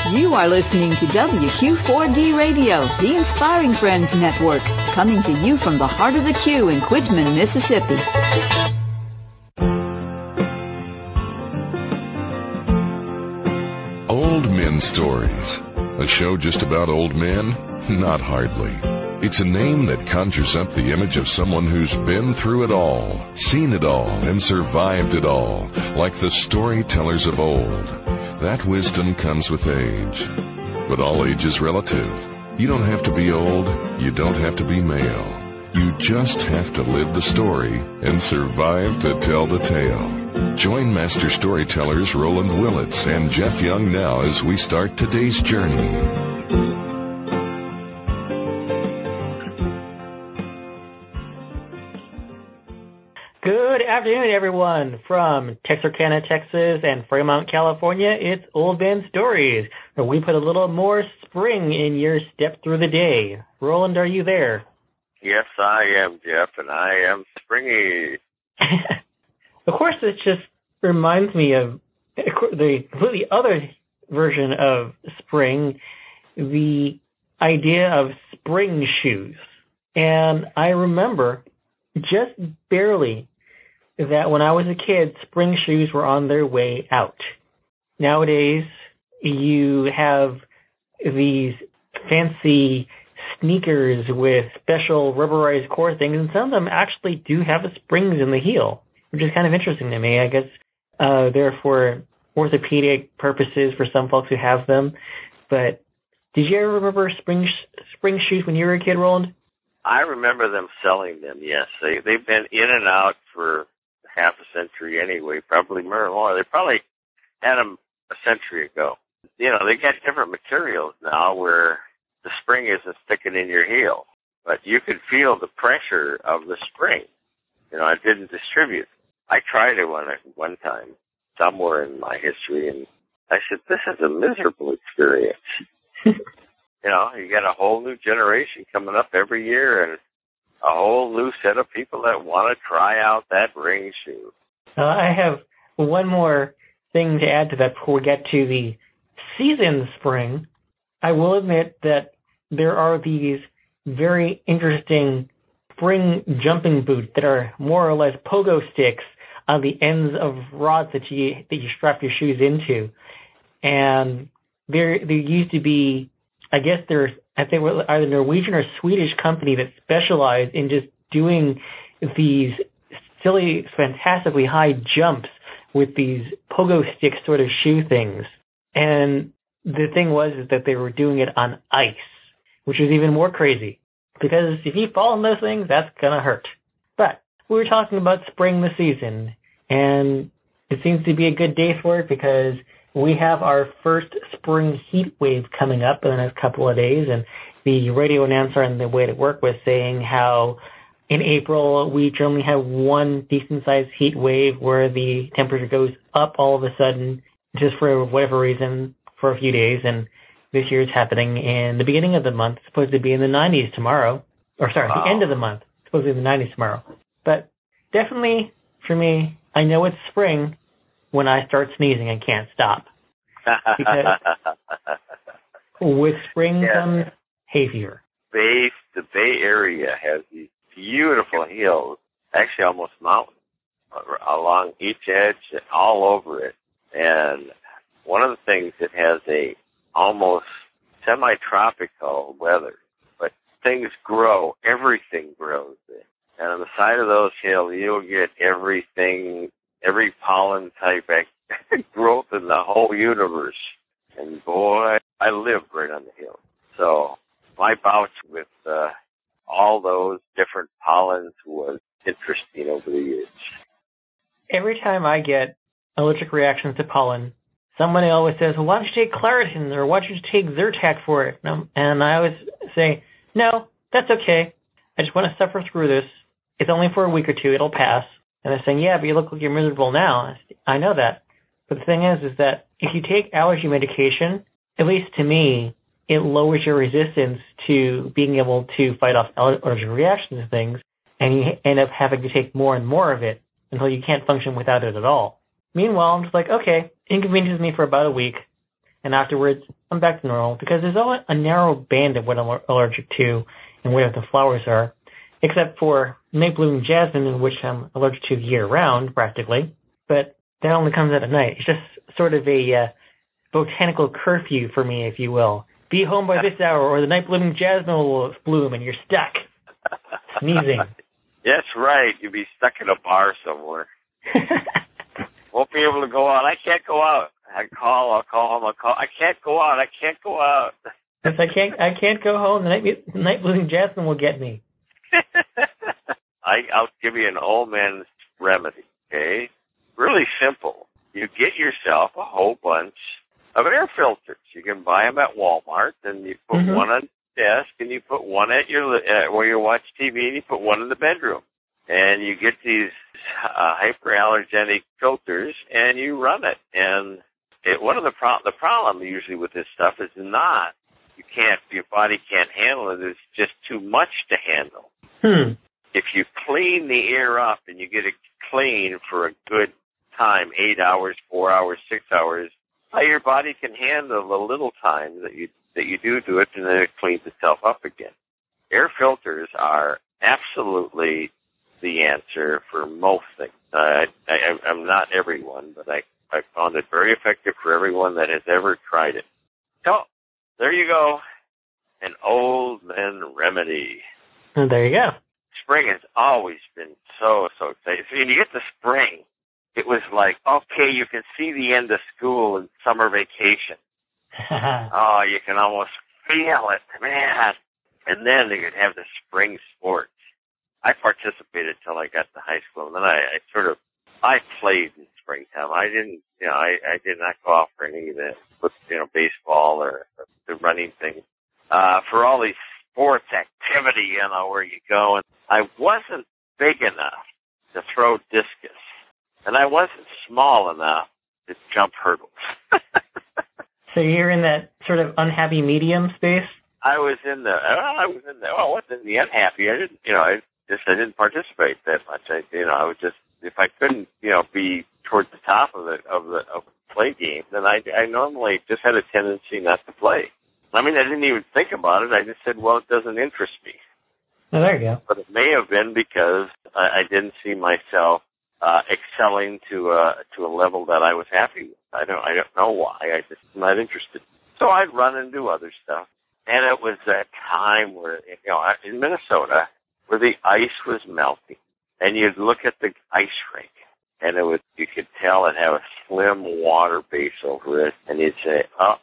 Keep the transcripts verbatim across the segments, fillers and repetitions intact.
You are listening to W Q four D Radio, the Inspiring Friends Network, coming to you from the heart of the Q in Quitman, Mississippi. Old Men Stories. A show just about old men? Not hardly. It's a name that conjures up the image of someone who's been through it all, seen it all, and survived it all, like the storytellers of old. That wisdom comes with age. But all age is relative. You don't have to be old. You don't have to be male. You just have to live the story and survive to tell the tale. Join master storytellers Roland Willits and Jeff Young now as we start today's journey. Good afternoon, everyone. From Texarkana, Texas, and Fremont, California, it's Old Men Stories, where we put a little more spring in your step through the day. Roland, are you there? Yes, I am, Jeff, and I am springy. Of course, it just reminds me of the completely other version of spring, the idea of spring shoes. And I remember just barely that when I was a kid, spring shoes were on their way out. Nowadays, you have these fancy sneakers with special rubberized core things, and some of them actually do have the springs in the heel, which is kind of interesting to me. I guess uh, they're for orthopedic purposes for some folks who have them. But did you ever remember spring sh- spring shoes when you were a kid, Roland? I remember them selling them, yes. They, they've been in and out for half a century anyway, probably more. They probably had them a century ago. You know, they got different materials now where the spring isn't sticking in your heel, but you could feel the pressure of the spring. You know, it didn't distribute. I tried it one, one time somewhere in my history, and I said, this is a miserable experience. You know, you got a whole new generation coming up every year and a whole new set of people that want to try out that ring shoe. Uh, I have one more thing to add to that before we get to the season spring. I will admit that there are these very interesting spring jumping boots that are more or less pogo sticks on the ends of rods that you that you strap your shoes into. And there there used to be, I guess there's, I think either Norwegian or Swedish company that specialized in just doing these silly, fantastically high jumps with these pogo stick sort of shoe things. And the thing was is that they were doing it on ice, which was even more crazy. Because if you fall in those things, that's going to hurt. But we were talking about spring this season, and it seems to be a good day for it because we have our first spring heat wave coming up in the next couple of days, and the radio announcer on the way to work was saying how in April we generally have one decent-sized heat wave where the temperature goes up all of a sudden just for whatever reason for a few days, and this year it's happening in the beginning of the month. It's supposed to be in the nineties tomorrow, or sorry, wow. the end of the month. It's supposed to be in the nineties tomorrow. But definitely, for me, I know it's spring when I start sneezing and can't stop. Because with spring yeah. comes hay fever. Bay, the Bay Area has these beautiful hills, actually almost mountains, along each edge, all over it. And one of the things, it has a almost semi-tropical weather, but things grow, everything grows there. And on the side of those hills, you'll get everything, every pollen type growth in the whole universe. And boy, I lived right on the hill. So my bout with uh, all those different pollens was interesting over the years. Every time I get allergic reactions to pollen, somebody always says, well, why don't you take Claritin or why don't you take Zyrtec for it? And I always say, no, that's okay. I just want to suffer through this. It's only for a week or two. It'll pass. And they're saying, yeah, but you look like you're miserable now. I know that. But the thing is, is that if you take allergy medication, at least to me, it lowers your resistance to being able to fight off allergic reactions and things, and you end up having to take more and more of it until you can't function without it at all. Meanwhile, I'm just like, okay, inconveniences me for about a week, and afterwards, I'm back to normal because there's only a narrow band of what I'm allergic to and where the flowers are, except for night blooming jasmine, in which I'm allergic to year round practically. But that only comes out at night. It's just sort of a uh, botanical curfew for me, if you will. Be home by this hour, or the night blooming jasmine will bloom, and you're stuck sneezing. That's right. You'll be stuck in a bar somewhere. Won't be able to go out. I can't go out. I call. I'll call home. I'll call. I can't go out. I can't go out. If I can't, I can't go home. The night, the night blooming jasmine will get me. I, I'll give you an old man's remedy. Okay, really simple. You get yourself a whole bunch of air filters. You can buy them at Walmart, and you put mm-hmm. one on the desk, and you put one at your uh, where you watch T V, and you put one in the bedroom. And you get these uh, hyperallergenic filters, and you run it. And it, one of the pro- the problem usually with this stuff is not you can't your body can't handle it. It's just too much to handle. Hmm. If you clean the air up and you get it clean for a good time, eight hours, four hours, six hours, your body can handle the little time that you that you do to it, and then it cleans itself up again. Air filters are absolutely the answer for most things. Uh, I, I'm not everyone, but I, I found it very effective for everyone that has ever tried it. So, there you go. An old man remedy. Oh, there you go. Spring has always been so, so exciting. So when you get to spring, it was like, okay, you can see the end of school and summer vacation. Oh, you can almost feel it, man. And then you could have the spring sports. I participated till I got to high school, and then I, I sort of, I played in springtime. I didn't, you know, I, I did not go off for any of the, you know, baseball or the running thing. Uh, for all these sports activity, you know, where you go, and I wasn't big enough to throw discus, and I wasn't small enough to jump hurdles. So you're in that sort of unhappy medium space? I was in the, I was in the, well, I wasn't in the unhappy. I didn't, you know, I just, I didn't participate that much. I, you know, I was just, if I couldn't, you know, be towards the top of the, of the, of the play game, then I, I normally just had a tendency not to play. I mean, I didn't even think about it. I just said, well, it doesn't interest me. Oh, there you go. But it may have been because I, I didn't see myself uh, excelling to a to a level that I was happy with. I don't I don't know why. I just am not interested. So I'd run and do other stuff. And it was that time where, you know, in Minnesota, where the ice was melting, and you'd look at the ice rink, and it was, you could tell it had a slim water base over it, and you'd say,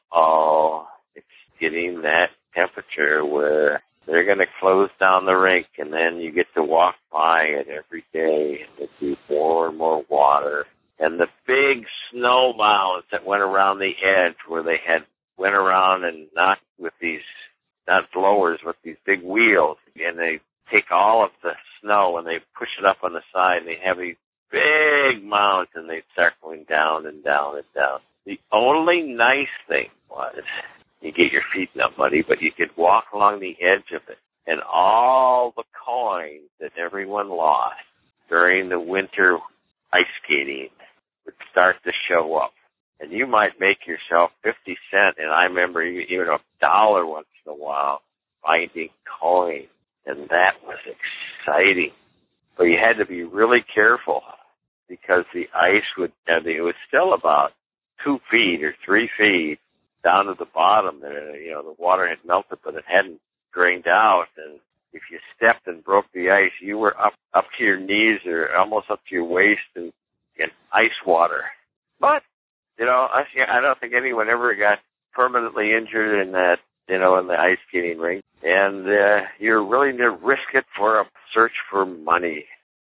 uh-oh, it's getting that temperature where they're going to close down the rink, and then you get to walk by it every day, and it'd be more and more water. And the big snow mounds that went around the edge where they had went around and knocked with these, not blowers, with these big wheels, and they take all of the snow and they push it up on the side, and they have these big mounds, and they start going down and down and down. The only nice thing was, you get your feet in that muddy, but you could walk along the edge of it, and all the coins that everyone lost during the winter ice skating would start to show up. And you might make yourself fifty cents, and I remember even a dollar once in a while, finding coins, and that was exciting. But you had to be really careful, because the ice would, and it was still about two feet or three feet down to the bottom, and, you know, the water had melted, but it hadn't drained out, and if you stepped and broke the ice, you were up, up to your knees or almost up to your waist in, in ice water. But, you know, I, I don't think anyone ever got permanently injured in that, you know, in the ice skating rink. And uh, you're willing to risk it for a search for money.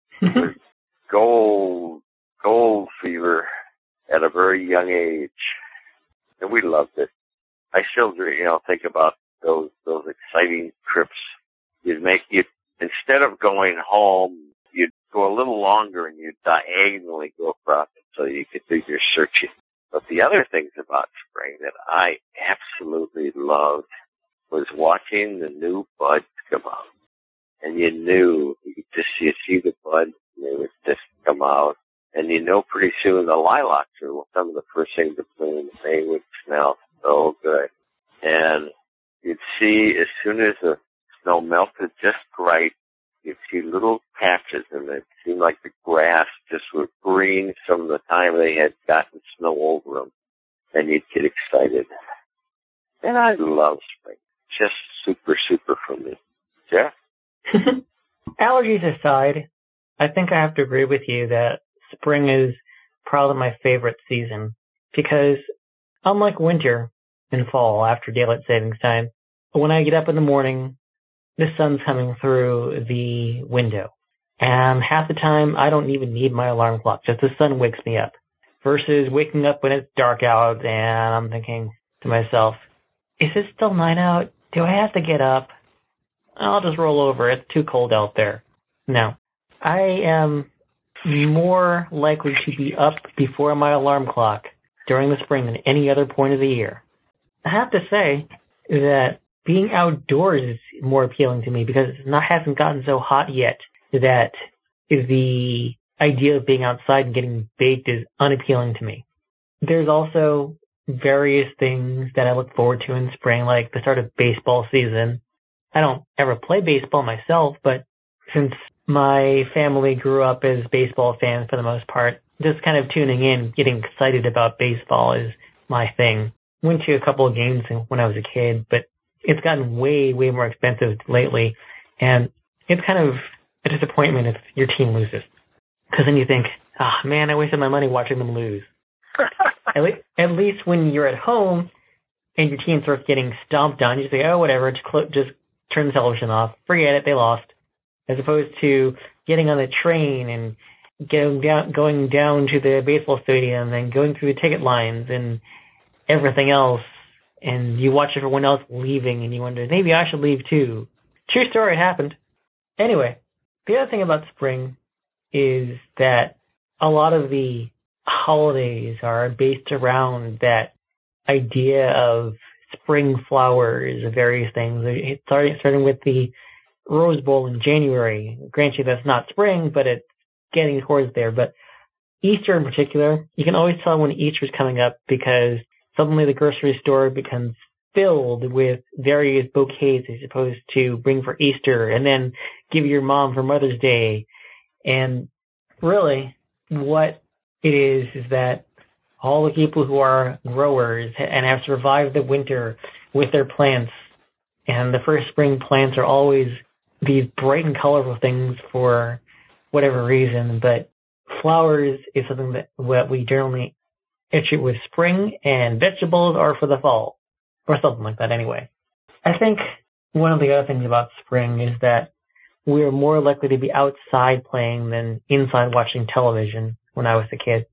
gold, gold fever at a very young age. And we loved it. I still, you know, think about those those exciting trips. You'd make, you instead of going home, you'd go a little longer and you'd diagonally go across it so you could do your searching. But the other things about spring that I absolutely loved was watching the new buds come out. And you knew, you could just you see the buds, and they would just come out. And you know pretty soon the lilacs are some of the first things to bloom. They would smell so good. see, as soon as the snow melted just right, you'd see little patches, and it seemed like the grass just was green from the time they had gotten snow over them, and you'd get excited. And I love spring. Just super, super for me. Jeff? Allergies aside, I think I have to agree with you that spring is probably my favorite season because unlike winter and fall after daylight savings time, when I get up in the morning, the sun's coming through the window. And half the time, I don't even need my alarm clock. Just the sun wakes me up. Versus waking up when it's dark out and I'm thinking to myself, is it still night out? Do I have to get up? I'll just roll over. It's too cold out there. No. I am more likely to be up before my alarm clock during the spring than any other point of the year. I have to say that being outdoors is more appealing to me because it not, hasn't gotten so hot yet that the idea of being outside and getting baked is unappealing to me. There's also various things that I look forward to in spring, like the start of baseball season. I don't ever play baseball myself, but since my family grew up as baseball fans for the most part, just kind of tuning in, getting excited about baseball is my thing. Went to a couple of games when I was a kid, but it's gotten way, way more expensive lately, and it's kind of a disappointment if your team loses. Because then you think, ah, oh, man, I wasted my money watching them lose. at, le- at least when you're at home and your team starts getting stomped on, you say, oh, whatever, just, cl- just turn the television off. Forget it, they lost. As opposed to getting on the train and going down, going down to the baseball stadium and going through the ticket lines and everything else. And you watch everyone else leaving and you wonder, maybe I should leave too. True story, it happened. Anyway, the other thing about spring is that a lot of the holidays are based around that idea of spring flowers, various things. It's starting, starting with the Rose Bowl in January. Granted, that's not spring, but it's getting towards there. But Easter in particular, you can always tell when Easter's coming up because suddenly the grocery store becomes filled with various bouquets you're supposed to bring for Easter and then give your mom for Mother's Day. And really, what it is is that all the people who are growers and have survived the winter with their plants, and the first spring plants are always these bright and colorful things for whatever reason, but flowers is something that what we generally attribute with spring, and vegetables are for the fall, or something like that anyway. I think one of the other things about spring is that we're more likely to be outside playing than inside watching television when I was a kid.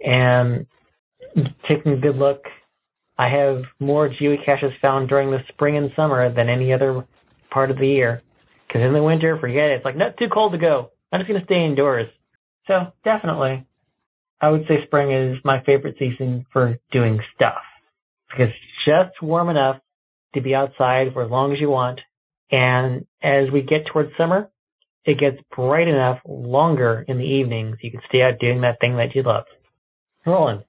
And taking a good look, I have more geocaches found during the spring and summer than any other part of the year. Because in the winter, forget it. It's like, not too cold to go. I'm just going to stay indoors. So definitely, I would say spring is my favorite season for doing stuff. Because it's just warm enough to be outside for as long as you want. And as we get towards summer, it gets bright enough longer in the evenings. You can stay out doing that thing that you love. Roland.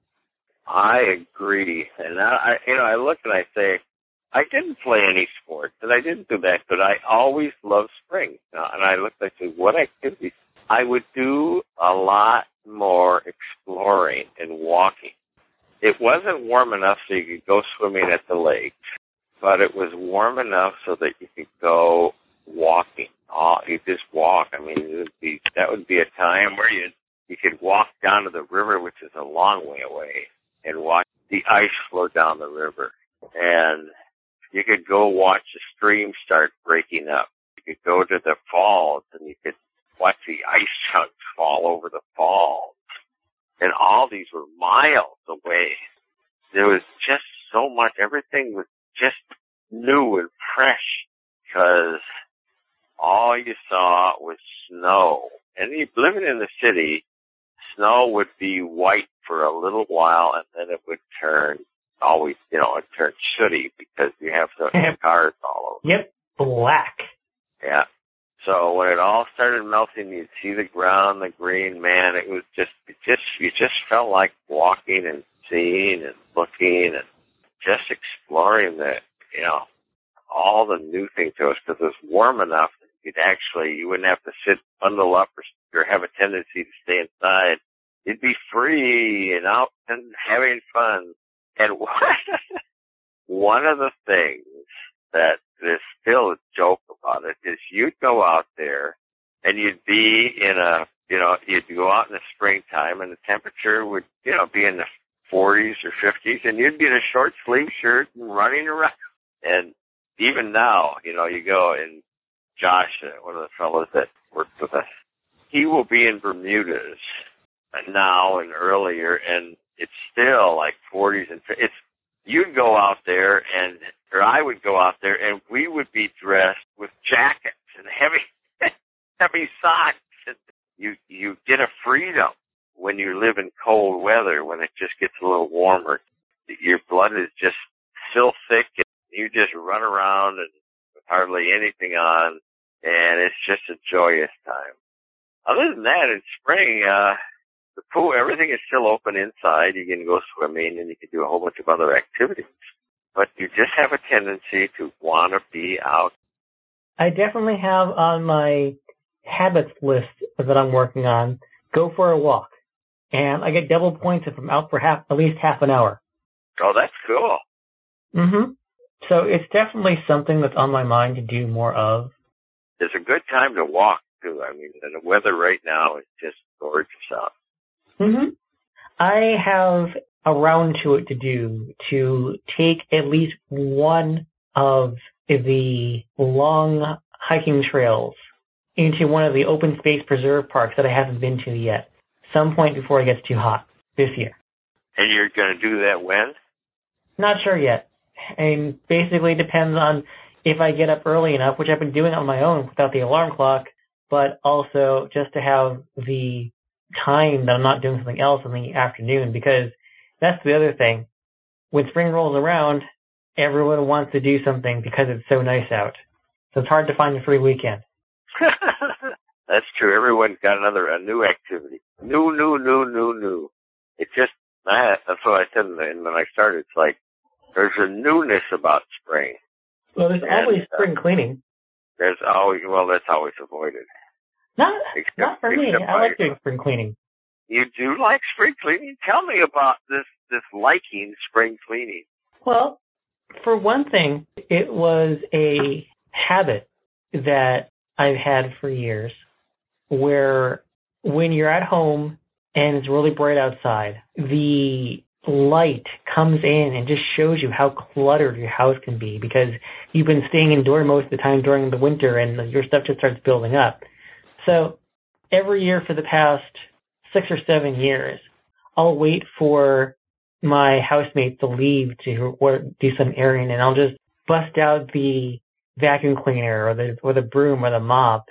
I agree. And I, I, you know, I look and I say, I didn't play any sports, and I didn't do that, but I always loved spring. Uh, and I looked and I said, what activities? I would do a lot more exploring and walking. It wasn't warm enough so you could go swimming at the lake, but it was warm enough so that you could go walking. Oh, you just walk. I mean, it would be, that would be a time where you you could walk down to the river, which is a long way away, and watch the ice flow down the river. And you could go watch the stream start breaking up. You could go to the falls, and you could watch the ice chunks fall over the falls. And all these were miles away. There was just so much. Everything was just new and fresh because all you saw was snow. And you living in the city, snow would be white for a little while, and then it would turn always, you know, it turned sooty because you have the cars all over. Yep, black. Yeah. So when it all started melting, you'd see the ground, the green. Man, it was just, it just, you just felt like walking and seeing and looking and just exploring the, you know, all the new things to us because it was warm enough that you'd actually, you wouldn't have to sit, bundle up, or, or have a tendency to stay inside. You'd be free and out and having fun. And one of the things that is still a joke about it is you'd go out there and you'd be in a, you know, you'd go out in the springtime and the temperature would, you know, be in the forties or fifties and you'd be in a short sleeve shirt and running around. And even now, you know, you go and Josh, uh, one of the fellows that worked with us, he will be in Bermudas now and earlier, and it's still like forties and it's. You'd go out there and, or I would go out there and we would be dressed with jackets and heavy, heavy socks. And you, you get a freedom when you live in cold weather, when it just gets a little warmer. Your blood is just still thick and you just run around and with hardly anything on, and it's just a joyous time. Other than that, in spring, uh, the pool, everything is still open inside. You can go swimming and you can do a whole bunch of other activities. But you just have a tendency to want to be out. I definitely have on my habits list that I'm working on, go for a walk. And I get double points if I'm out for half, at least half an hour. Oh, that's cool. Mm-hmm. So it's definitely something that's on my mind to do more of. It's a good time to walk, too. I mean, the weather right now is just gorgeous out. Mm-hmm. I have a round to it to do to take at least one of the long hiking trails into one of the open space preserve parks that I haven't been to yet, some point before it gets too hot this year. And you're going to do that when? Not sure yet. And basically depends on if I get up early enough, which I've been doing on my own without the alarm clock, but also just to have the time that I'm not doing something else in the afternoon, because that's the other thing. When spring rolls around, everyone wants to do something because it's so nice out. So it's hard to find a free weekend. That's true. Everyone's got another, a new activity. New, new, new, new, new. It just, I, that's what I said when I started. It's like, there's a newness about spring. Well, there's and, always uh, spring cleaning. There's always, well, that's always avoided. Not, except, not for me. I like doing spring cleaning. You do like spring cleaning? Tell me about this, this liking spring cleaning. Well, for one thing, it was a habit that I've had for years where when you're at home and it's really bright outside, the light comes in and just shows you how cluttered your house can be because you've been staying indoors most of the time during the winter and your stuff just starts building up. So every year for the past six or seven years, I'll wait for my housemates to leave to or do some airing, and I'll just bust out the vacuum cleaner or the or the broom or the mop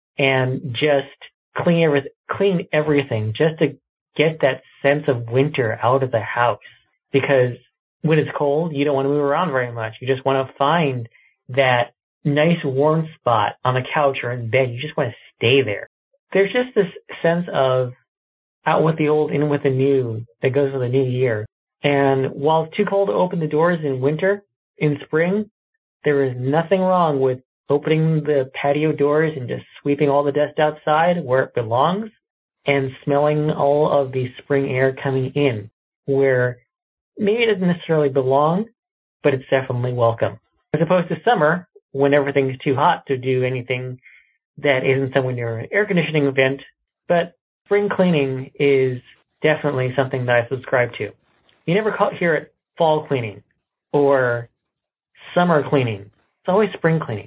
and just clean every, clean everything just to get that sense of winter out of the house. Because when it's cold, you don't want to move around very much. You just want to find that nice warm spot on the couch or in bed. You just want to stay there. There's just this sense of out with the old, in with the new that goes with the new year. And while it's too cold to open the doors in winter, in spring, there is nothing wrong with opening the patio doors and just sweeping all the dust outside where it belongs and smelling all of the spring air coming in where maybe it doesn't necessarily belong, but it's definitely welcome. As opposed to summer, when everything's too hot to do anything that isn't somewhere near an air conditioning event. But spring cleaning is definitely something that I subscribe to. You never hear it fall cleaning or summer cleaning. It's always spring cleaning.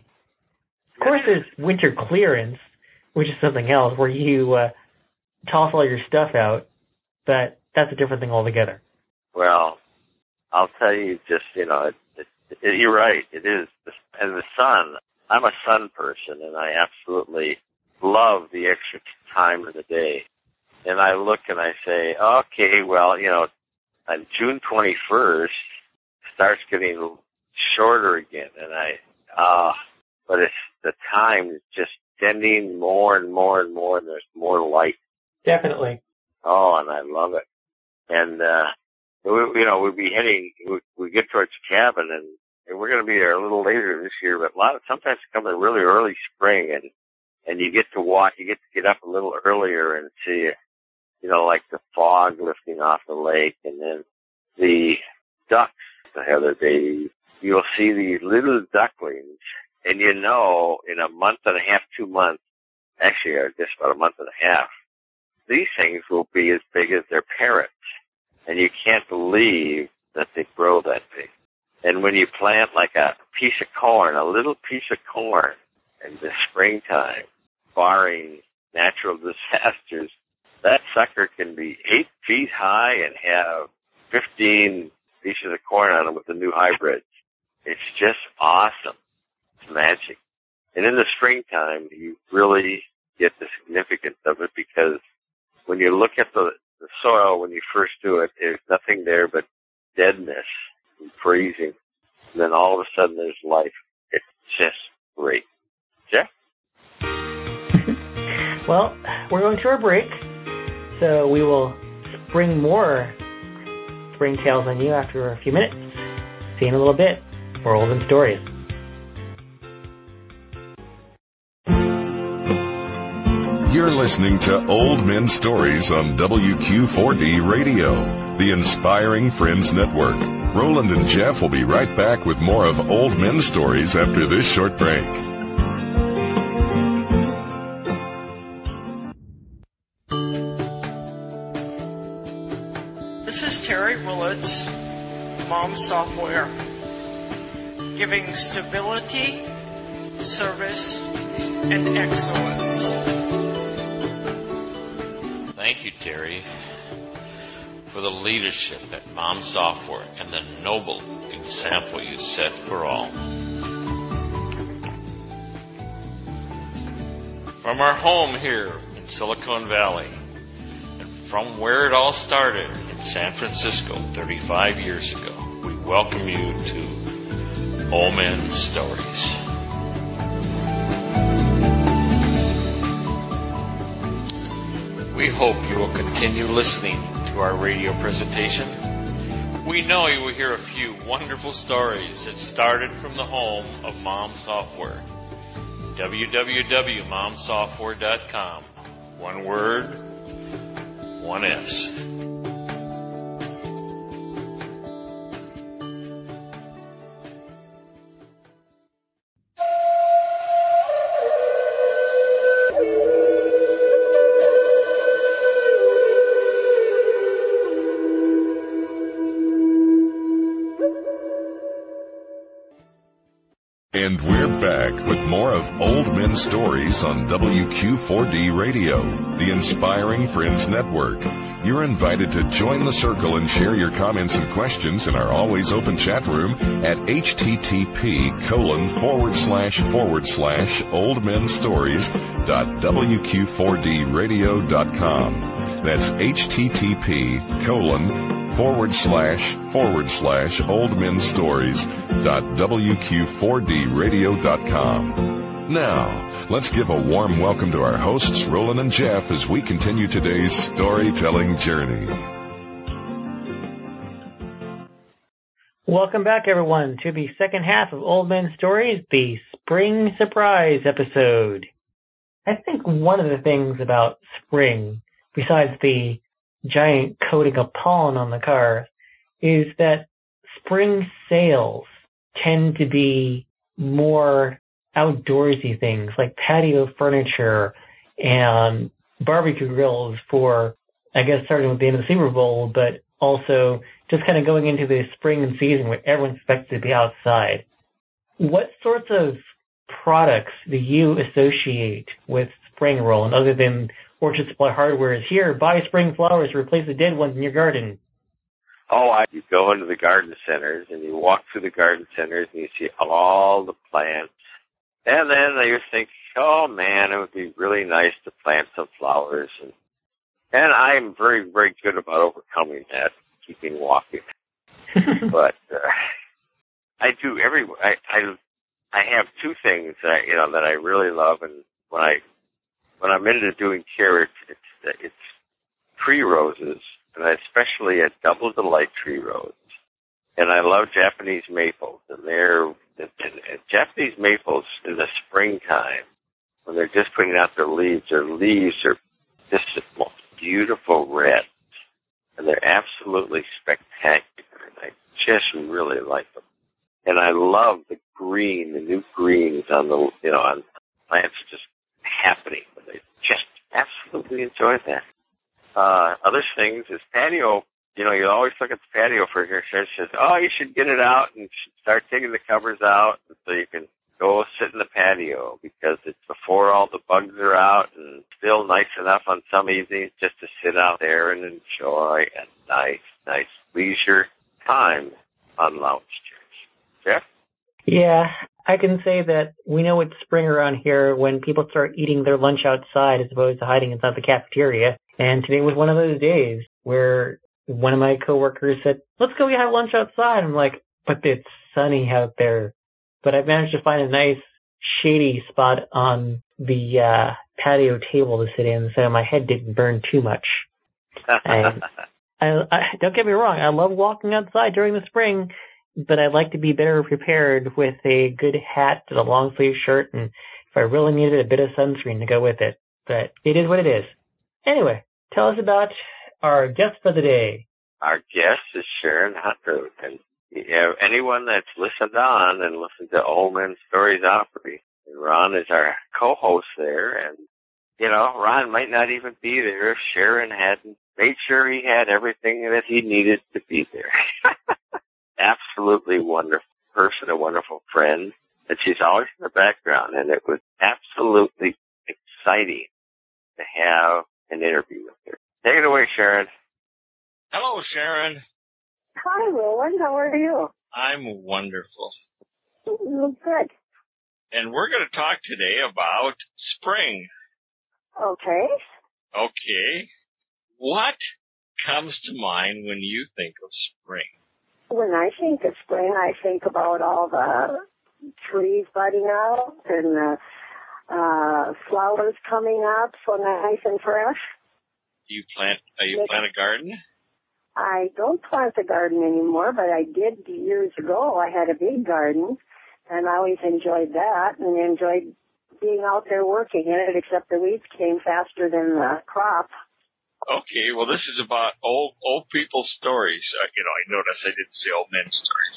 Of course, there's winter clearance, which is something else where you uh, toss all your stuff out, but that's a different thing altogether. Well, I'll tell you just, you know, it, it, it, you're right. It is. And the sun, I'm a sun person, and I absolutely love the extra time of the day. And I look and I say, okay, well, you know, on June twenty-first, starts getting shorter again. And I, uh, but it's, the time is just extending more and more and more, and there's more light. Definitely. Oh, and I love it. And, uh, we, you know, we'd be heading, we, we get towards the cabin, and it we're going to be there a little later this year, but a lot of, sometimes it comes in really early spring, and, and you get to walk, you get to get up a little earlier and see, you know, like the fog lifting off the lake, and then the ducks that have their babies. You'll see these little ducklings, and you know, in a month and a half, two months, actually, or just about a month and a half, these things will be as big as their parents. And you can't believe that they grow that big. And when you plant like a piece of corn, a little piece of corn in the springtime, barring natural disasters, that sucker can be eight feet high and have fifteen pieces of corn on them with the new hybrids. It's just awesome. It's magic. And in the springtime, you really get the significance of it, because when you look at the, the soil when you first do it, there's nothing there but deadness and freezing. And then all of a sudden there's life. It's just great. Jeff? Well, we're going to our break, so we will bring more spring tales on you after a few minutes. See you in a little bit for Old Men Stories. You're listening to Old Men Stories on W Q four D Radio, the Inspiring Friends Network. Roland and Jeff will be right back with more of Old Men Stories after this short break. This is Terry Willits, Mom Software, giving stability, service, and excellence. Thank you, Terry, for the leadership at Mom Software and the noble example you set for all. From our home here in Silicon Valley, and from where it all started in San Francisco thirty-five years ago, we welcome you to Old Men Stories. We hope you will continue listening to our radio presentation. We know you will hear a few wonderful stories that started from the home of Mom Software. w w w dot mom software dot com. One word, one S. And we're back with more of Old Men Stories on W Q four D Radio, the Inspiring Friends Network. You're invited to join the circle and share your comments and questions in our always open chat room at http colon forward slash forward slash oldmenstories dot wq4dradio dot com. That's http colon forward slash forward slash oldmenstories dot wq4dradio dot com. Now, let's give a warm welcome to our hosts, Roland and Jeff, as we continue today's storytelling journey. Welcome back, everyone, to the second half of Old Men Stories, the Spring Surprise episode. I think one of the things about spring, besides the giant coating of pollen on the car, is that spring sales tend to be more outdoorsy things like patio furniture and barbecue grills for, I guess, starting with the end of the Super Bowl, but also just kind of going into the spring season where everyone expects to be outside. What sorts of products do you associate with spring, Roland, other than Orchard Supply Hardware is here, buy spring flowers to replace the dead ones in your garden? Oh, I, you go into the garden centers and you walk through the garden centers and you see all the plants. And then you think, oh man, it would be really nice to plant some flowers. And, and I'm very, very good about overcoming that, keeping walking. But uh, I do every, I, I, I have two things that, you know, that I really love. And when I, when I'm into doing care, it's, it's, it's tree roses. And especially a double delight tree rose. And I love Japanese maples, and they're and, and, and Japanese maples in the springtime when they're just putting out their leaves. Their leaves are just the most beautiful reds, and they're absolutely spectacular. And I just really like them. And I love the green, the new greens on the you know on plants just happening. They just absolutely enjoy that. Uh, other things is patio. You know, you always look at the patio for here. She says, oh, you should get it out and start taking the covers out so you can go sit in the patio because it's before all the bugs are out and still nice enough on some evenings just to sit out there and enjoy a nice, nice leisure time on lounge chairs. Jeff? Yeah, I can say that we know it's spring around here when people start eating their lunch outside as opposed to hiding inside the cafeteria. And today was one of those days where one of my coworkers said, let's go have lunch outside. I'm like, but it's sunny out there. But I managed to find a nice shady spot on the uh, patio table to sit in so my head didn't burn too much. And I, I, don't get me wrong, I love walking outside during the spring, but I'd like to be better prepared with a good hat and a long sleeve shirt, and if I really needed a bit of sunscreen to go with it. But it is what it is. Anyway, tell us about our guest for the day. Our guest is Sharon Hunter, and you know, anyone that's listened on and listened to Old Men Stories Opry, Ron is our co-host there, and you know, Ron might not even be there if Sharon hadn't made sure he had everything that he needed to be there. Absolutely wonderful person, a wonderful friend, and she's always in the background, and it was absolutely exciting to have an interview with her. Take it away, Sharon. Hello, Sharon. Hi, Roland. How are you? I'm wonderful. Good. And we're going to talk today about spring. Okay. Okay. What comes to mind when you think of spring? When I think of spring, I think about all the trees budding out and the uh, flowers coming up so nice and fresh. Do you plant, uh, you plant a garden? I don't plant a garden anymore, but I did years ago. I had a big garden, and I always enjoyed that and enjoyed being out there working in it, except the weeds came faster than the crop. Okay, well, this is about old old people's stories. Uh, you know, I notice I didn't say old men's stories.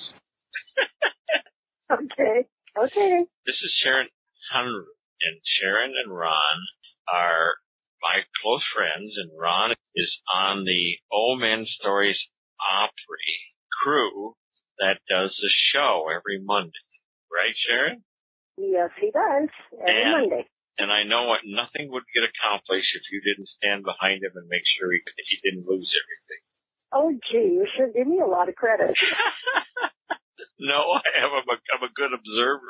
Okay, okay. This is Sharon Hunter, and Sharon and Ron are my close friends, and Ron is on the Old Men Stories Opry crew that does the show every Monday. Right, Sharon? Yes, he does, every and, Monday. And I know what nothing would get accomplished if you didn't stand behind him and make sure he, he didn't lose everything. Oh, gee, you sure give me a lot of credit. No, I am. I'm a, I'm a good observer.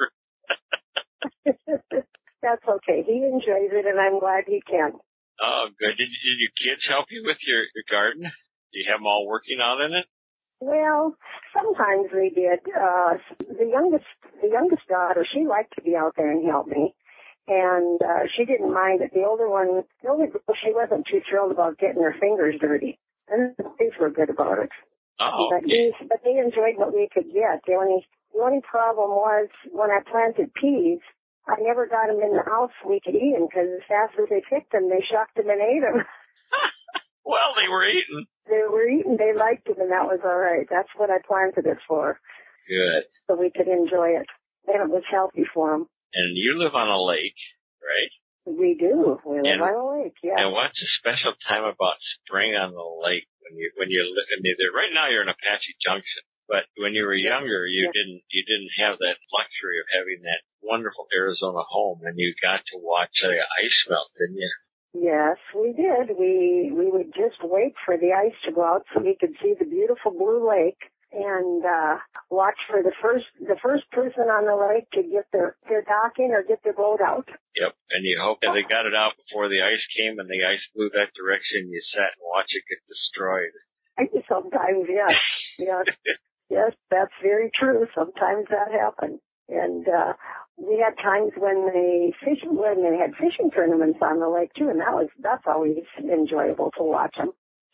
That's okay. He enjoys it, and I'm glad he can. Oh, good. Did, did your kids help you with your, your garden? Do you have them all working out in it? Well, sometimes they did. Uh, the youngest, the youngest daughter, she liked to be out there and help me, and uh, she didn't mind it. The older one, the older girl, she wasn't too thrilled about getting her fingers dirty, and things were good about it. Oh, but, okay. they, but they enjoyed what we could get. The only, the only problem was when I planted peas, I never got them in the house so we could eat them because as fast as they picked them, they shucked them and ate them. Well, they were eating. They were eating, they liked them, and that was all right. That's what I planted it for. Good. So we could enjoy it. And it was healthy for them. And you live on a lake, right? We do. We live and, on a lake, yeah. And what's a special time about spring on the lake when you when you live in there? Right now you're in Apache Junction, but when you were younger, you yeah. didn't you didn't have that luxury of having that wonderful Arizona home, and you got to watch the ice melt, didn't you? Yes, we did. We we would just wait for the ice to go out so we could see the beautiful blue lake and uh watch for the first the first person on the lake to get their their dock in or get their boat out. Yep, and you hope that they got it out before the ice came and the ice blew that direction. You sat and watched it get destroyed. Sometimes, yes, yes, yes, that's very true. Sometimes that happened, and uh we had times when they fish when they had fishing tournaments on the lake too, and that was that's always enjoyable to watch them.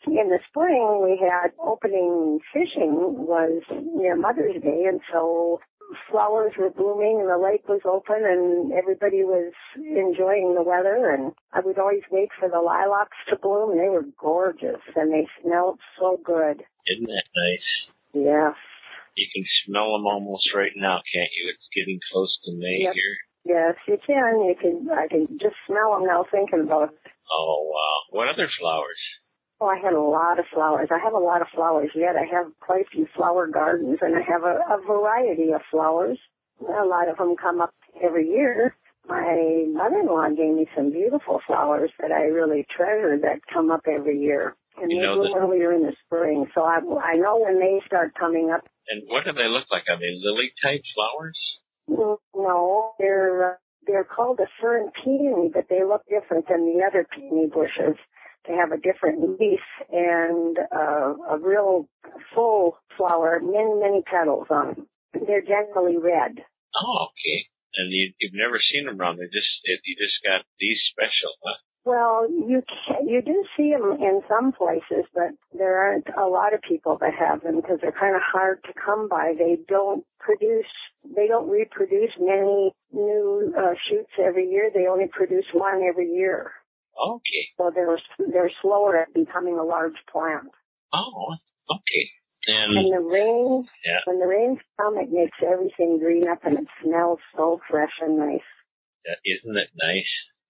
in the spring, we had opening fishing was near Mother's Day, and so flowers were blooming and the lake was open and everybody was enjoying the weather, and I would always wait for the lilacs to bloom, and they were gorgeous and they smelled so good. Isn't that nice? Yes. You can smell them almost right now, can't you? It's getting close to May yep. here. Yes, you can. You can. I can just smell them now thinking about it. Oh, wow. What other flowers? Oh, I had a lot of flowers. I have a lot of flowers yet. I have quite a few flower gardens, and I have a, a variety of flowers. A lot of them come up every year. My mother-in-law gave me some beautiful flowers that I really treasure that come up every year. And you they know bloom that, earlier in the spring, so I, I know when they start coming up. And what do they look like? Are they lily-type flowers? No, they're uh, they're called a fern peony, but they look different than the other peony bushes. They have a different leaf and uh, a real full flower, many, many petals on them. They're generally red. Oh, okay. And you, you've never seen them around. They just it, you just got these special, huh? Well, you can, you do see them in some places, but there aren't a lot of people that have them because they're kind of hard to come by. They don't produce, they don't reproduce many new uh, shoots every year. They only produce one every year. Okay. So they're they're slower at becoming a large plant. Oh, okay. And, and the rain, yeah. when the rains come, it makes everything green up, and it smells so fresh and nice. That, isn't it nice?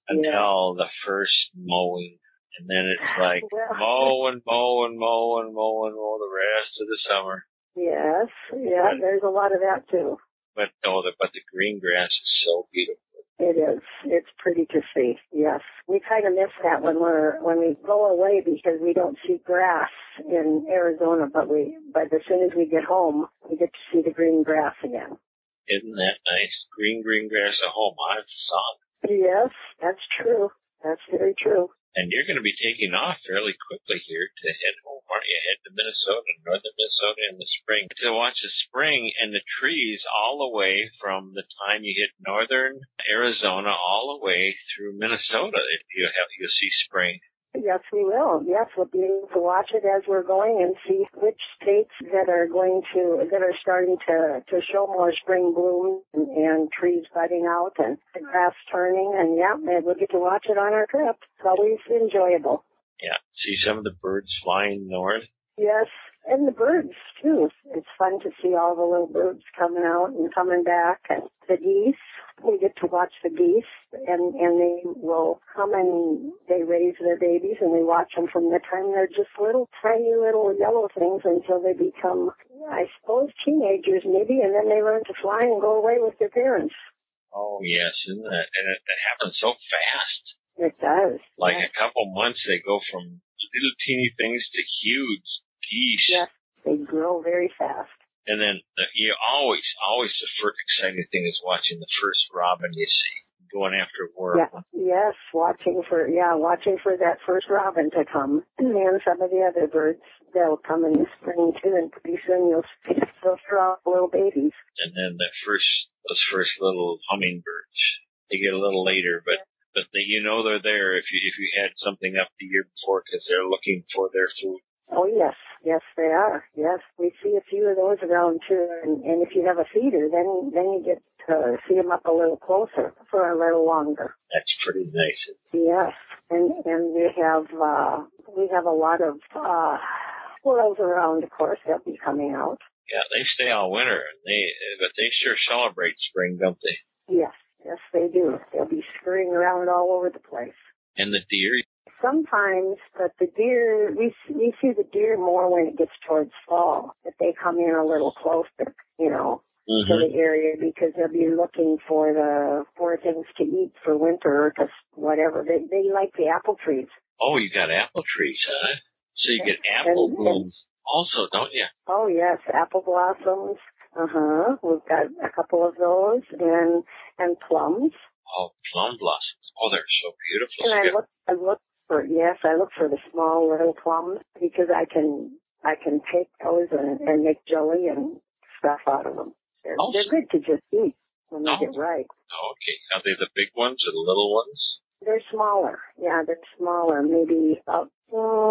Until yeah. the first mowing, and then it's like well, mow and mow and mow and mow and mow the rest of the summer. Yes, yeah, but, there's a lot of that too. But oh, the, but the green grass is so beautiful. It is. It's pretty to see. Yes, we kind of miss that when we're when we go away because we don't see grass in Arizona. But we, but as soon as we get home, we get to see the green grass again. Isn't that nice? Green, green grass at home. I've saw it. Yes, that's true. That's very true. And you're going to be taking off fairly quickly here to head home, aren't you? Head to Minnesota, northern Minnesota in the spring. To watch the spring and the trees all the way from the time you hit northern Arizona all the way through Minnesota. If you have, you'll see spring. Yes, we will. Yes, we'll be able to watch it as we're going and see which states that are going to, that are starting to, to show more spring bloom and, and trees budding out and the grass turning. And yeah, we'll get to watch it on our trip. It's always enjoyable. Yeah. See some of the birds flying north? Yes. And the birds, too. It's fun to see all the little birds coming out and coming back. And the geese, we get to watch the geese, and, and they will come and they raise their babies, and we watch them from the time they're just little, tiny little yellow things until they become, I suppose, teenagers maybe, and then they learn to fly and go away with their parents. Oh, yes, isn't it? And it, it happens so fast. It does. Like yes. a couple months, they go from little teeny things to huge geese. Yes, they grow very fast. And then uh, you always, always the first exciting thing is watching the first robin you see going after work. Yeah, yes, watching for yeah, watching for that first robin to come, and some of the other birds they'll come in the spring too, and pretty soon you'll see those draw little babies. And then the first, those first little hummingbirds, they get a little later, but. But they, you know they're there if you if you had something up the year before because they're looking for their food. Oh yes, yes they are. Yes, we see a few of those around too. And, and if you have a feeder, then then you get to see them up a little closer for a little longer. That's pretty nice. Yes, and and we have uh, we have a lot of uh, squirrels around. Of course, they'll be coming out. Yeah, they stay all winter, and they but they sure celebrate spring, don't they? Yes. Yes, they do. They'll be scurrying around all over the place. And the deer? Sometimes, but the deer, we we see the deer more when it gets towards fall. If they come in a little closer, you know, mm-hmm. to the area because they'll be looking for the for things to eat for winter or just whatever. They they like the apple trees. Oh, you got apple trees, huh? So you get apple and, blooms and, also, don't you? Oh yes, apple blossoms. Uh huh. We've got a couple of those, and and plums. Oh, plum blossoms. Oh, they're so beautiful. And I look, I look for yes, I look for the small little plums because I can I can take those and, and make jelly and stuff out of them. They're, oh, they're good to just eat when they oh. get ripe. Oh, okay. Are they the big ones or the little ones? They're smaller. Yeah, they're smaller. Maybe about uh,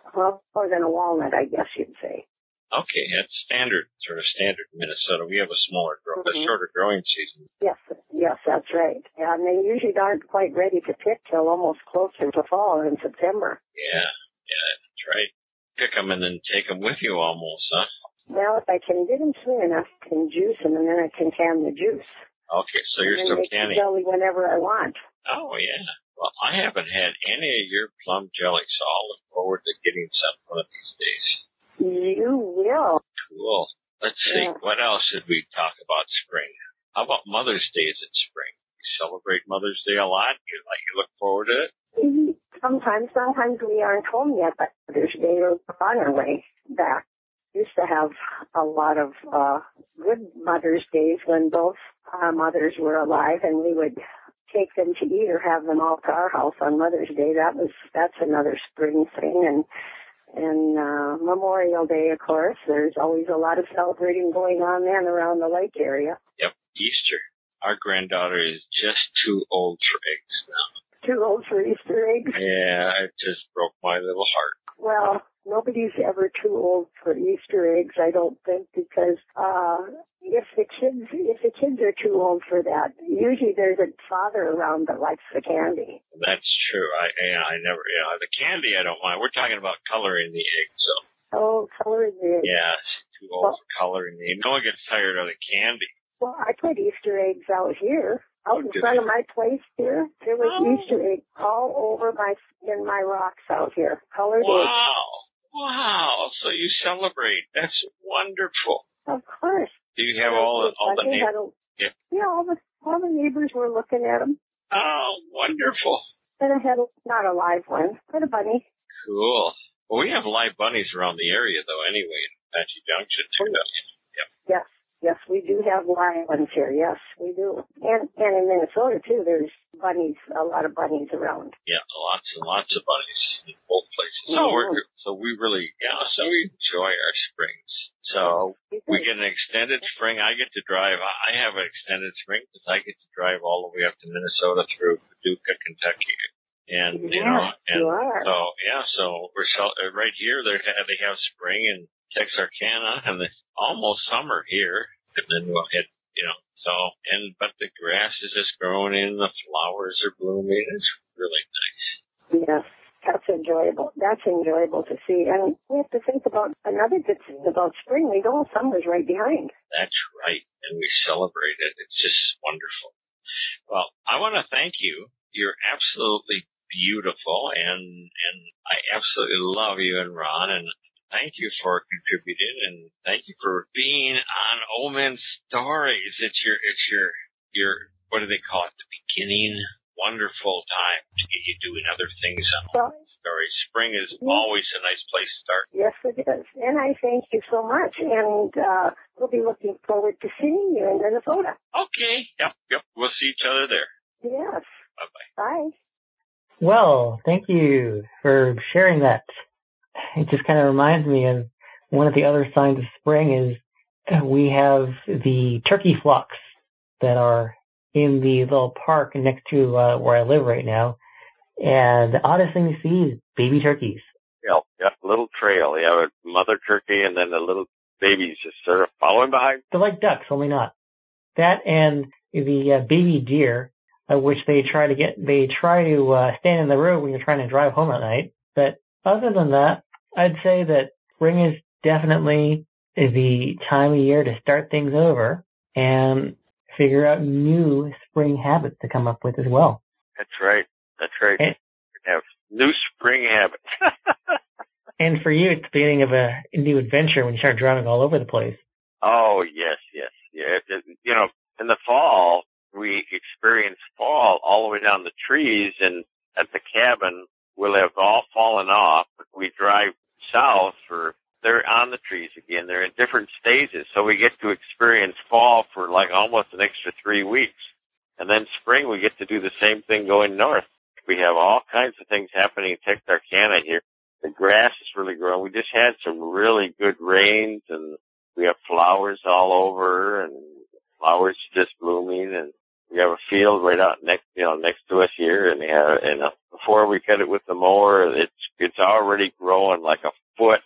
well, more than a walnut, I guess you'd say. Okay, that's standard, sort of standard in Minnesota. We have a smaller, grow, Mm-hmm. a shorter growing season. Yes, yes, that's right. And they usually aren't quite ready to pick till almost closer to fall in September. Yeah, yeah, that's right. Pick them and then take them with you almost, huh? Well, if I can get them soon enough, I can juice them, and then I can can the juice. Okay, so you're and still make canning. jelly whenever I want. Oh, yeah. Well, I haven't had any of your plum jelly, so I'll look forward to getting some one of these days. You will. Cool. Let's see. Yeah. What else should we talk about spring? How about Mother's Day is in spring? You celebrate Mother's Day a lot? You like you look forward to it? Sometimes, sometimes we aren't home yet, but Mother's Day is on our way back. Used to have a lot of uh good Mother's Days when both our mothers were alive, and we would take them to eat or have them all to our house on Mother's Day. That was that's another spring thing. And and uh Memorial Day, of course, there's always a lot of celebrating going on then around the lake area. Yep, Easter. Our granddaughter is just too old for eggs now. Too old for Easter eggs? Yeah, it just broke my little heart. Well, nobody's ever too old for Easter eggs, I don't think, because uh if the kids if the kids are too old for that, usually there's a father around that likes the candy. That's true. I yeah, I never you know the candy I don't mind. We're talking about coloring the egg, so Oh, coloring the eggs. yeah, it's too old well, for coloring the egg. No one gets tired of the candy. Well, I put Easter eggs out here. Out in Did front you? of my place here, there was Oh. Easter eggs all over my in my rocks out here. Colored eggs. Wow. Wow. So you celebrate. That's wonderful. Of course. Do you have all the, all the I had neighbors? a, Yeah. yeah, all the all the neighbors were looking at them. Oh, wonderful. And I had a, not a live one, but a bunny. Cool. Well, we have live bunnies around the area, though, anyway, in Apache Junction, too, don't you? Yep. Yes, yes, we do have live ones here. Yes, we do. And and in Minnesota too, there's bunnies, a lot of bunnies around. Yeah, lots and lots of bunnies in both places. So Mhm. we're so we really yeah, so we enjoy our springs. So we get an extended spring. I get to drive. I have an extended spring because I get to drive all the way up to Minnesota through Paducah, Kentucky, and you Yes, know, and you are. so yeah, so we're so, uh, right here. They have they have spring in Texarkana, and it's almost summer here, and then we'll hit you know. So and but the grass is just growing in, the flowers are blooming. It's really nice. Yes, that's enjoyable. That's enjoyable to see. And we have to think about another good thing about spring. We know summer's right behind. That's right, and we celebrate it. It's just wonderful. Well, I want to thank you. You're absolutely beautiful, and and I absolutely love you and Ron, and thank you for contributing, and thank you for being on Old Men Stories. It's your it's your your what do they call it? The beginning. Wonderful time to get you doing other things on Old Men Stories. Spring is always a nice place to start. Yes, it is. And I thank you so much. And uh, we'll be looking forward to seeing you in Minnesota. Okay. Yep. Yep. We'll see each other there. Yes. Bye-bye. Bye. Well, thank you for sharing that. It just kind of reminds me of one of the other signs of spring is we have the turkey flocks that are in the little park next to uh, where I live right now. And the oddest thing to see is baby turkeys. Yeah, yeah, little trail. You have a mother turkey and then the little babies just sort of following behind. They're like ducks, only not. That and the uh, baby deer, uh, which they try to get, they try to uh, stand in the road when you're trying to drive home at night. But other than that, I'd say that spring is definitely the time of year to start things over and figure out new spring habits to come up with as well. That's right. That's right. And, we have new spring habits. and for you, it's the beginning of a new adventure when you start driving all over the place. Oh, yes, yes. Yeah, it, you know, in the fall, we experience fall all the way down the trees, and at the cabin, we'll have all fallen off. We drive south for, they're on the trees again. They're in different stages, so we get to experience fall for like almost an extra three weeks. And then spring, we get to do the same thing going north. We have all kinds of things happening in Texarkana here. The grass is really growing. We just had some really good rains, and we have flowers all over, and flowers just blooming, and we have a field right out next, you know, next to us here, and we have, and uh, before we cut it with the mower, it's it's it's already growing like a foot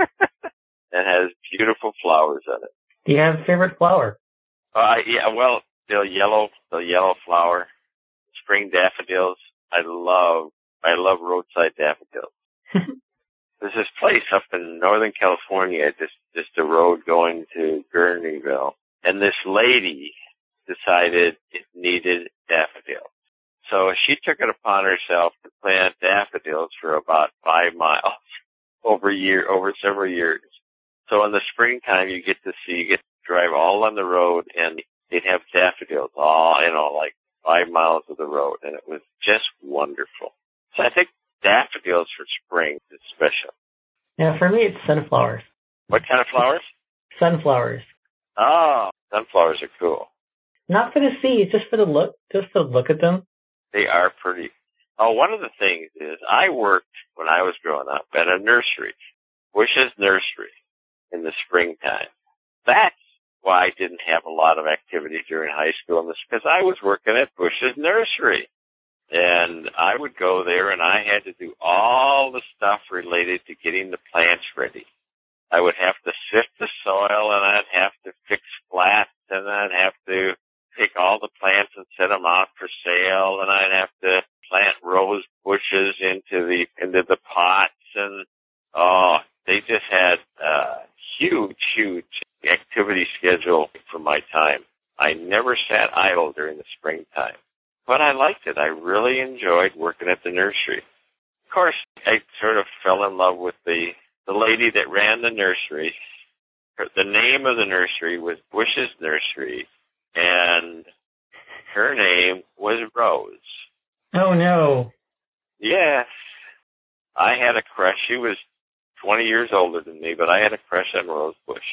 and has beautiful flowers on it. Do you have a favorite flower? Uh, yeah, well, the yellow, the yellow flower, spring daffodils. I love, I love roadside daffodils. There's this place up in Northern California, just, just a road going to Gurneyville, and this lady decided it needed daffodils. So she took it upon herself to plant daffodils for about five miles over year, over several years. So in the springtime, you get to see, you get to drive all on the road, and they'd have daffodils all, you know, like five miles of the road, and it was just wonderful. So I think daffodils for spring is special. Yeah, for me, it's sunflowers. What kind of flowers? Sunflowers. Oh, sunflowers are cool. Not for the seeds, just for the look, just to look at them. They are pretty. Oh, one of the things is I worked when I was growing up at a nursery, Bush's Nursery, in the springtime. That's why I didn't have a lot of activity during high school, because I was working at Bush's Nursery. And I would go there, and I had to do all the stuff related to getting the plants ready. I would have to sift the soil, and I'd have to fix flats, and I'd have to take all the plants and set them out for sale, and I'd have to plant rose bushes into the into the pots, and oh, they just had a huge, huge activity schedule for my time. I never sat idle during the springtime. But I liked it. I really enjoyed working at the nursery. Of course, I sort of fell in love with the, the lady that ran the nursery. Her, the name of the nursery was Bush's Nursery, and her name was Rose. Oh, no. Yes. I had a crush. She was twenty years older than me, but I had a crush on Rose Bush.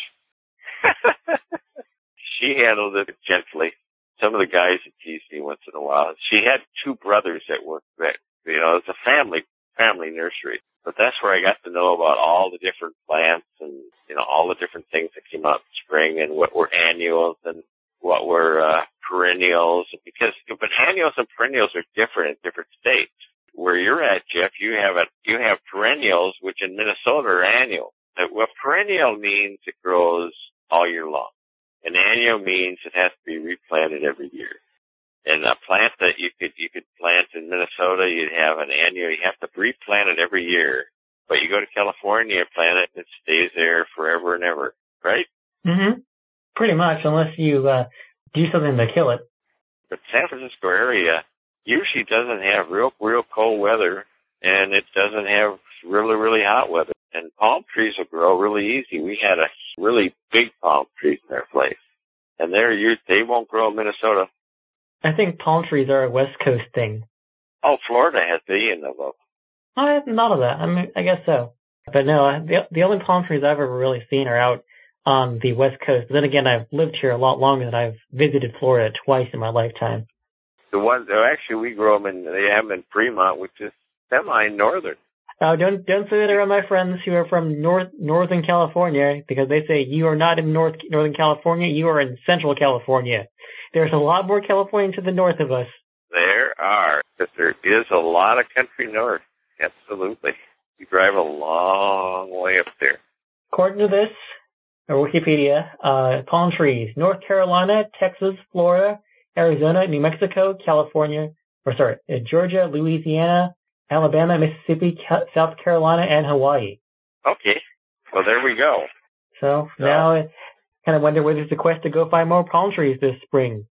She handled it gently. Some of the guys would tease me once in a while. She had two brothers that worked there. You know, it's a family, family nursery. But that's where I got to know about all the different plants and, you know, all the different things that came out in spring and what were annuals and what were uh, perennials. Because, but annuals and perennials are different in different states. Where you're at, Jeff, you have a, you have perennials, which in Minnesota are annual. What perennial means it grows all year long. An annual means it has to be replanted every year. And a plant that you could you could plant in Minnesota, you'd have an annual. You have to replant it every year. But you go to California, plant it, and it stays there forever and ever, right? Mm-hmm. Pretty much, unless you uh, do something to kill it. The San Francisco area usually doesn't have real real cold weather, and it doesn't have really really hot weather. And palm trees will grow really easy. We had a really big palm trees in our place. And they're used, they won't grow in Minnesota. I think palm trees are a West Coast thing. Oh, Florida has billions of them. I have none of that. I mean, I guess so. But no, the, the only palm trees I've ever really seen are out on the West Coast. But then again, I've lived here a lot longer than I've visited Florida twice in my lifetime. The ones, actually, we grow them in, they have them in Fremont, which is semi-northern. Oh, don't don't say that around my friends who are from North Northern California, because they say you are not in North Northern California, you are in Central California. There's a lot more California to the north of us. There are, because there is a lot of country north. Absolutely. You drive a long way up there. According to this, or Wikipedia, uh, palm trees, North Carolina, Texas, Florida, Arizona, New Mexico, California, or sorry, uh, Georgia, Louisiana, Alabama, Mississippi, South Carolina, and Hawaii. Okay. Well, there we go. So, so. now I kind of wonder whether there's a quest to go find more palm trees this spring.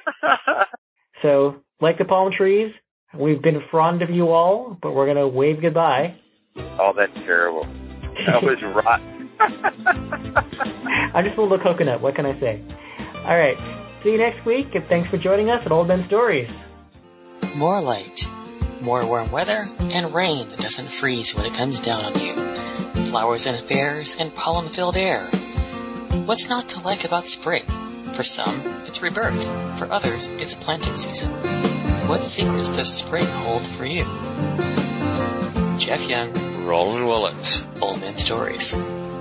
So, like the palm trees, we've been fond of you all, but we're going to wave goodbye. Oh, that's terrible. That was rotten. I'm just a little coconut. What can I say? All right. See you next week, and thanks for joining us at Old Men Stories. More light. More warm weather and rain that doesn't freeze when it comes down on you. Flowers and fairs and pollen-filled air. What's not to like about spring? For some, it's rebirth. For others, it's planting season. What secrets does spring hold for you? Jeff Young, Roland Willett, Old Men Stories.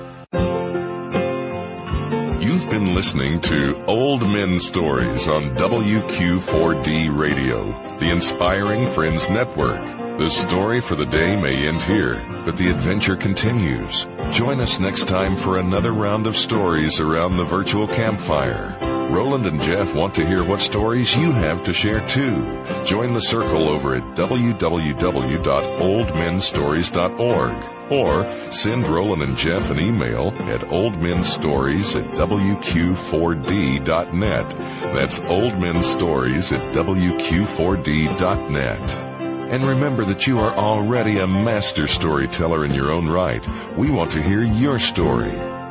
You've been listening to Old Men Stories on W Q four D Radio, the Inspiring Friends Network. The story for the day may end here, but the adventure continues. Join us next time for another round of stories around the virtual campfire. Roland and Jeff want to hear what stories you have to share too. Join the circle over at w w w dot old men stories dot org or send Roland and Jeff an email at oldmenstories at w q four d dot net. That's oldmenstories at w q four d dot net. And remember that you are already a master storyteller in your own right. We want to hear your story.